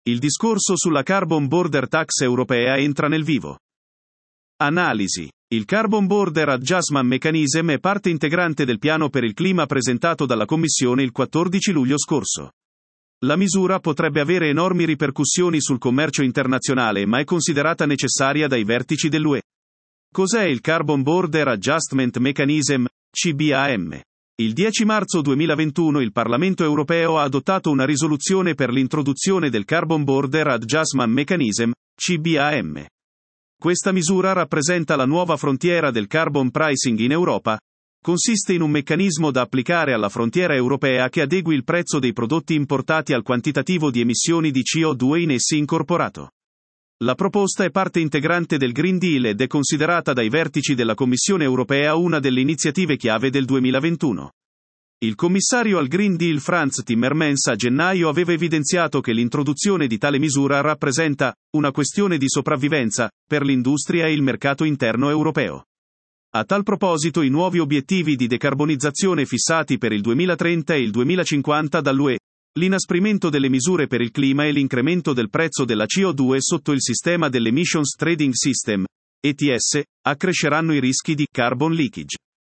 Il discorso sulla Carbon Border Tax europea entra nel vivo. Analisi. Il Carbon Border Adjustment Mechanism è parte integrante del piano per il clima presentato dalla Commissione il 14 luglio scorso. La misura potrebbe avere enormi ripercussioni sul commercio internazionale, ma è considerata necessaria dai vertici dell'UE. Cos'è il Carbon Border Adjustment Mechanism, CBAM? Il 10 marzo 2021 il Parlamento europeo ha adottato una risoluzione per l'introduzione del Carbon Border Adjustment Mechanism, CBAM. Questa misura rappresenta la nuova frontiera del carbon pricing in Europa. Consiste in un meccanismo da applicare alla frontiera europea che adegui il prezzo dei prodotti importati al quantitativo di emissioni di CO2 in essi incorporato. La proposta è parte integrante del Green Deal ed è considerata dai vertici della Commissione europea una delle iniziative chiave del 2021. Il commissario al Green Deal Frans Timmermans a gennaio aveva evidenziato che l'introduzione di tale misura rappresenta una questione di sopravvivenza per l'industria e il mercato interno europeo. A tal proposito, i nuovi obiettivi di decarbonizzazione fissati per il 2030 e il 2050 dall'UE, l'inasprimento delle misure per il clima e l'incremento del prezzo della CO2 sotto il sistema dell'Emissions Trading System, ETS, accresceranno i rischi di carbon leakage.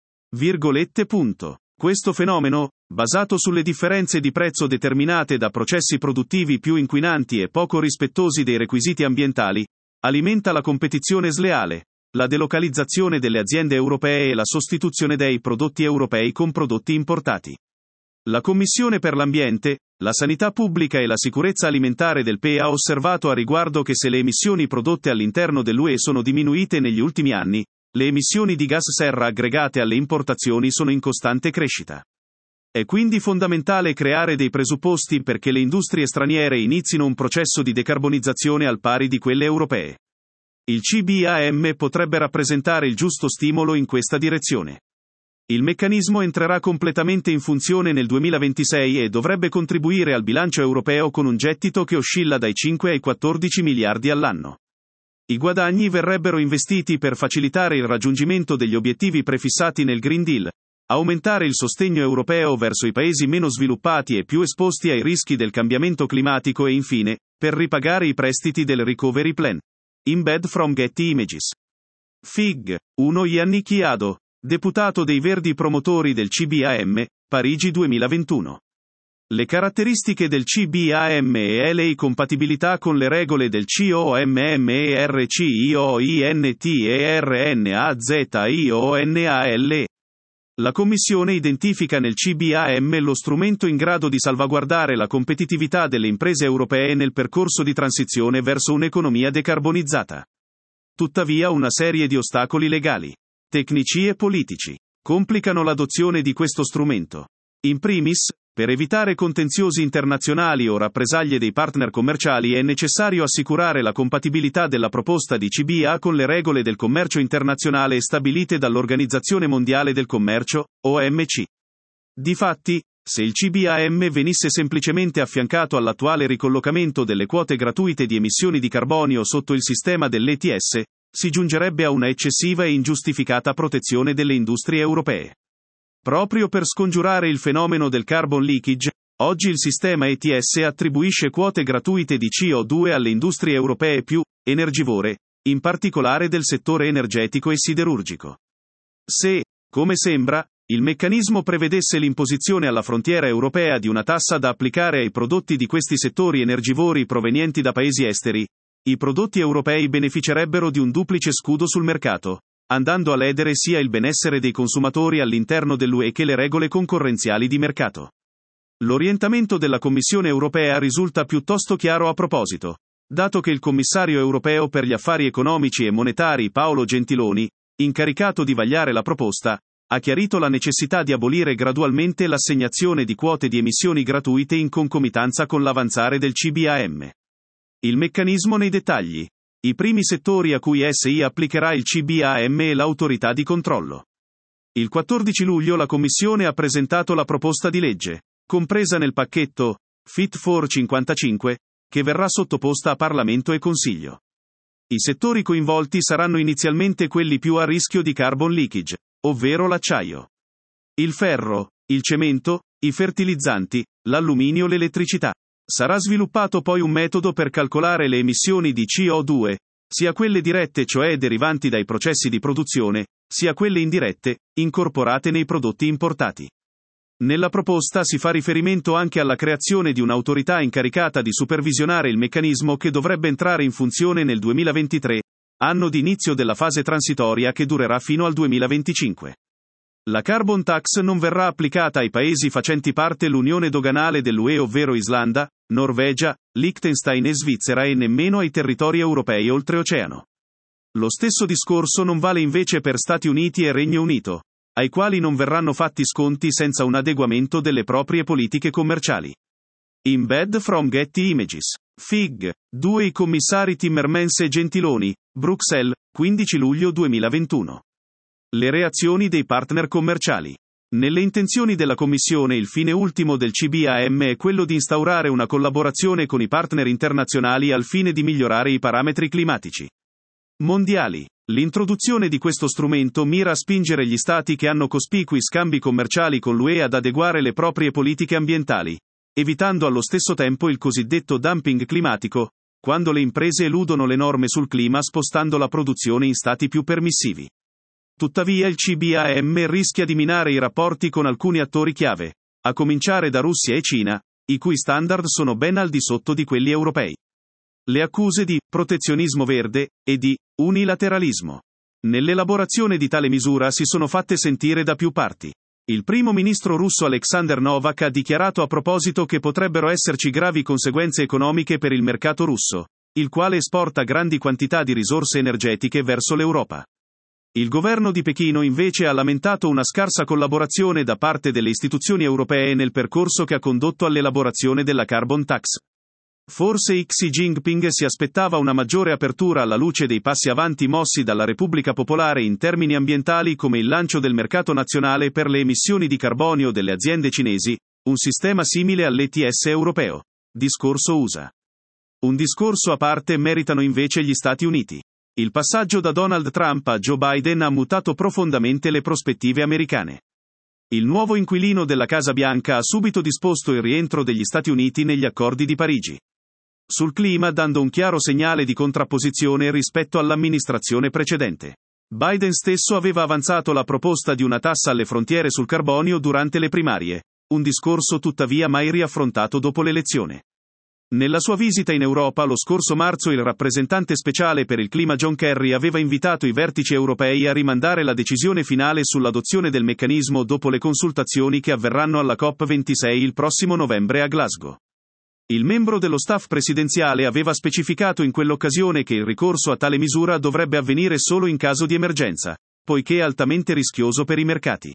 Questo fenomeno, basato sulle differenze di prezzo determinate da processi produttivi più inquinanti e poco rispettosi dei requisiti ambientali, alimenta la competizione sleale, la delocalizzazione delle aziende europee e la sostituzione dei prodotti europei con prodotti importati. La Commissione per l'Ambiente, la Sanità Pubblica e la Sicurezza Alimentare del PE ha osservato a riguardo che se le emissioni prodotte all'interno dell'UE sono diminuite negli ultimi anni, le emissioni di gas serra aggregate alle importazioni sono in costante crescita. È quindi fondamentale creare dei presupposti perché le industrie straniere inizino un processo di decarbonizzazione al pari di quelle europee. Il CBAM potrebbe rappresentare il giusto stimolo in questa direzione. Il meccanismo entrerà completamente in funzione nel 2026 e dovrebbe contribuire al bilancio europeo con un gettito che oscilla dai 5 ai 14 miliardi all'anno. I guadagni verrebbero investiti per facilitare il raggiungimento degli obiettivi prefissati nel Green Deal, aumentare il sostegno europeo verso i paesi meno sviluppati e più esposti ai rischi del cambiamento climatico e infine, per ripagare i prestiti del Recovery Plan. Embed from Getty Images. Fig. 1 Yannick Jadot, deputato dei Verdi promotori del CBAM, Parigi 2021. Le caratteristiche del CBAM e le compatibilità con le regole del COMM e RCIOINT e RNAZIONAL. La Commissione identifica nel CBAM lo strumento in grado di salvaguardare la competitività delle imprese europee nel percorso di transizione verso un'economia decarbonizzata. Tuttavia, una serie di ostacoli legali, tecnici e politici complicano l'adozione di questo strumento. In primis, per evitare contenziosi internazionali o rappresaglie dei partner commerciali è necessario assicurare la compatibilità della proposta di CBA con le regole del commercio internazionale stabilite dall'Organizzazione Mondiale del Commercio, OMC. Difatti, se il CBAM venisse semplicemente affiancato all'attuale ricollocamento delle quote gratuite di emissioni di carbonio sotto il sistema dell'ETS, si giungerebbe a una eccessiva e ingiustificata protezione delle industrie europee. Proprio per scongiurare il fenomeno del carbon leakage, oggi il sistema ETS attribuisce quote gratuite di CO2 alle industrie europee più energivore, in particolare del settore energetico e siderurgico. Se, come sembra, il meccanismo prevedesse l'imposizione alla frontiera europea di una tassa da applicare ai prodotti di questi settori energivori provenienti da paesi esteri, i prodotti europei beneficerebbero di un duplice scudo sul mercato, andando a ledere sia il benessere dei consumatori all'interno dell'UE che le regole concorrenziali di mercato. L'orientamento della Commissione europea risulta piuttosto chiaro a proposito, dato che il commissario europeo per gli affari economici e monetari Paolo Gentiloni, incaricato di vagliare la proposta, ha chiarito la necessità di abolire gradualmente l'assegnazione di quote di emissioni gratuite in concomitanza con l'avanzare del CBAM. Il meccanismo nei dettagli. I primi settori a cui SI applicherà il CBAM e l'autorità di controllo. Il 14 luglio la Commissione ha presentato la proposta di legge, compresa nel pacchetto Fit for 55, che verrà sottoposta a Parlamento e Consiglio. I settori coinvolti saranno inizialmente quelli più a rischio di carbon leakage, ovvero l'acciaio, il ferro, il cemento, i fertilizzanti, l'alluminio e l'elettricità. Sarà sviluppato poi un metodo per calcolare le emissioni di CO2, sia quelle dirette, cioè derivanti dai processi di produzione, sia quelle indirette, incorporate nei prodotti importati. Nella proposta si fa riferimento anche alla creazione di un'autorità incaricata di supervisionare il meccanismo, che dovrebbe entrare in funzione nel 2023, anno di inizio della fase transitoria che durerà fino al 2025. La carbon tax non verrà applicata ai paesi facenti parte l'unione doganale dell'UE, ovvero Islanda, Norvegia, Liechtenstein e Svizzera, e nemmeno ai territori europei oltreoceano. Lo stesso discorso non vale invece per Stati Uniti e Regno Unito, ai quali non verranno fatti sconti senza un adeguamento delle proprie politiche commerciali. Embed from Getty Images. Fig. 2 I commissari Timmermans e Gentiloni, Bruxelles, 15 luglio 2021. Le reazioni dei partner commerciali. Nelle intenzioni della Commissione, il fine ultimo del CBAM è quello di instaurare una collaborazione con i partner internazionali al fine di migliorare i parametri climatici mondiali. L'introduzione di questo strumento mira a spingere gli Stati che hanno cospicui scambi commerciali con l'UE ad adeguare le proprie politiche ambientali, evitando allo stesso tempo il cosiddetto dumping climatico, quando le imprese eludono le norme sul clima spostando la produzione in stati più permissivi. Tuttavia il CBAM rischia di minare i rapporti con alcuni attori chiave, a cominciare da Russia e Cina, i cui standard sono ben al di sotto di quelli europei. Le accuse di protezionismo verde e di unilateralismo nell'elaborazione di tale misura si sono fatte sentire da più parti. Il primo ministro russo Alexander Novak ha dichiarato a proposito che potrebbero esserci gravi conseguenze economiche per il mercato russo, il quale esporta grandi quantità di risorse energetiche verso l'Europa. Il governo di Pechino invece ha lamentato una scarsa collaborazione da parte delle istituzioni europee nel percorso che ha condotto all'elaborazione della carbon tax. Forse Xi Jinping si aspettava una maggiore apertura alla luce dei passi avanti mossi dalla Repubblica Popolare in termini ambientali, come il lancio del mercato nazionale per le emissioni di carbonio delle aziende cinesi, un sistema simile all'ETS europeo. Discorso USA. Un discorso a parte meritano invece gli Stati Uniti. Il passaggio da Donald Trump a Joe Biden ha mutato profondamente le prospettive americane. Il nuovo inquilino della Casa Bianca ha subito disposto il rientro degli Stati Uniti negli accordi di Parigi sul clima, dando un chiaro segnale di contrapposizione rispetto all'amministrazione precedente. Biden stesso aveva avanzato la proposta di una tassa alle frontiere sul carbonio durante le primarie, un discorso tuttavia mai riaffrontato dopo l'elezione. Nella sua visita in Europa lo scorso marzo, il rappresentante speciale per il clima John Kerry aveva invitato i vertici europei a rimandare la decisione finale sull'adozione del meccanismo dopo le consultazioni che avverranno alla COP26 il prossimo novembre a Glasgow. Il membro dello staff presidenziale aveva specificato in quell'occasione che il ricorso a tale misura dovrebbe avvenire solo in caso di emergenza, poiché è altamente rischioso per i mercati.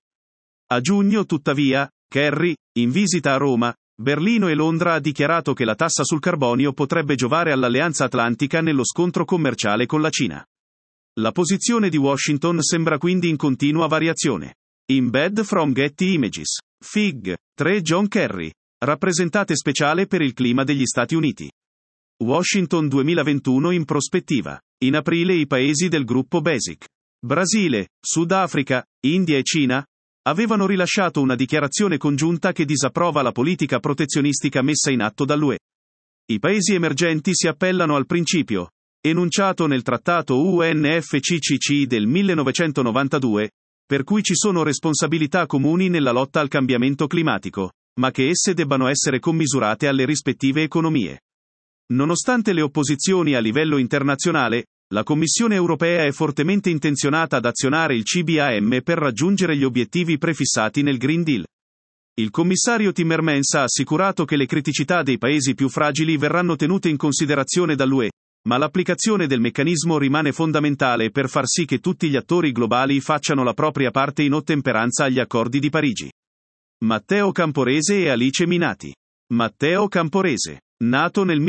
A giugno, tuttavia, Kerry, in visita a Roma, Berlino e Londra, ha dichiarato che la tassa sul carbonio potrebbe giovare all'Alleanza Atlantica nello scontro commerciale con la Cina. La posizione di Washington sembra quindi in continua variazione. Embed from Getty Images. Fig. 3 John Kerry. Rappresentante speciale per il clima degli Stati Uniti. Washington 2021 in prospettiva. In aprile i paesi del gruppo BASIC, Brasile, Sudafrica, India e Cina, avevano rilasciato una dichiarazione congiunta che disapprova la politica protezionistica messa in atto dall'UE. I paesi emergenti si appellano al principio, enunciato nel trattato UNFCCC del 1992, per cui ci sono responsabilità comuni nella lotta al cambiamento climatico, ma che esse debbano essere commisurate alle rispettive economie. Nonostante le opposizioni a livello internazionale, la Commissione europea è fortemente intenzionata ad azionare il CBAM per raggiungere gli obiettivi prefissati nel Green Deal. Il commissario Timmermans ha assicurato che le criticità dei paesi più fragili verranno tenute in considerazione dall'UE, ma l'applicazione del meccanismo rimane fondamentale per far sì che tutti gli attori globali facciano la propria parte in ottemperanza agli accordi di Parigi. Matteo Camporese e Alice Minati. Matteo Camporese. Nato nel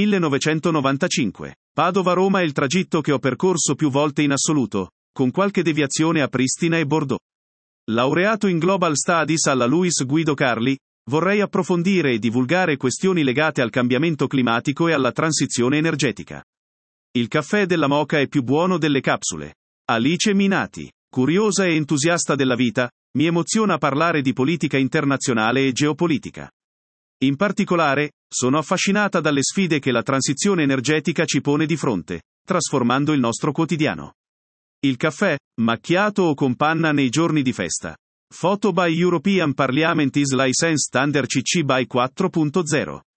1995. Padova-Roma è il tragitto che ho percorso più volte in assoluto, con qualche deviazione a Pristina e Bordeaux. Laureato in Global Studies alla Luis Guido Carli, vorrei approfondire e divulgare questioni legate al cambiamento climatico e alla transizione energetica. Il caffè della Moka è più buono delle capsule. Alice Minati. Curiosa e entusiasta della vita, mi emoziona parlare di politica internazionale e geopolitica. In particolare, sono affascinata dalle sfide che la transizione energetica ci pone di fronte, trasformando il nostro quotidiano. Il caffè, macchiato o con panna nei giorni di festa. Photo by European Parliament is licensed under CC by 4.0.